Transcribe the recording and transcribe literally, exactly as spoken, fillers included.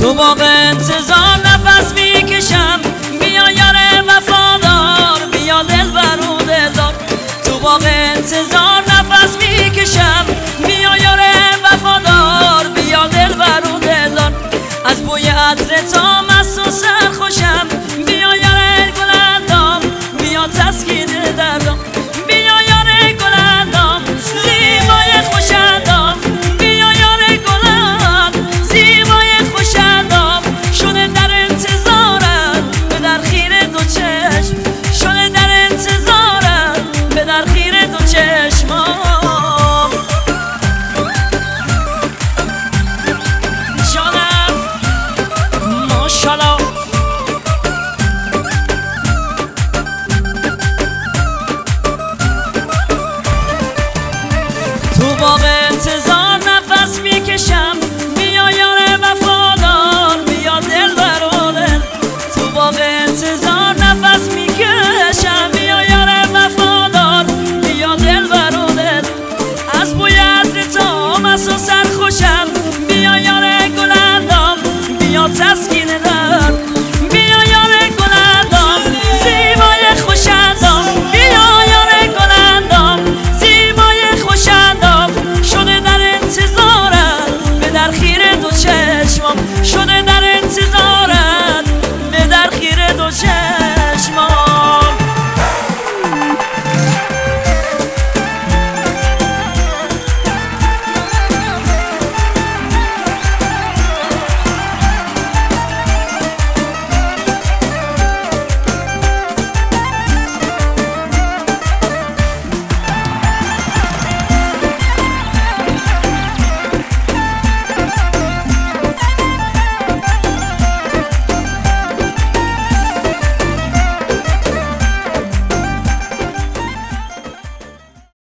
تو باغ انتظار نفس میکشم، بیا یار وفادار، بیا دلبر و دلدار. تو باغ انتظار نفس میکشم، بیا یار وفادار، بیا دلبر و دلدار. از بوی عطر تا مست و سرخوشم، بیا یار گلندام، بیا تسکین دردام. بیا یار گلندام، زیبای خوشندام، بیا یار گلند، زیبای خوشندام. شده در انتظارم به در خیره دو چشم، شده در انتظارم به در خیره دو چشمام. جانم ماشالله. تو باغ انتظار نفس میکشم، بیا یار وفادار، بیا دلبر و دل. تو باغ انتظار نفس میکشم، بیا یار وفادار، بیا دلبر و دل. از بوی عطر تا مست و سرخوشم، بیا یار گلندام، بیا تسکین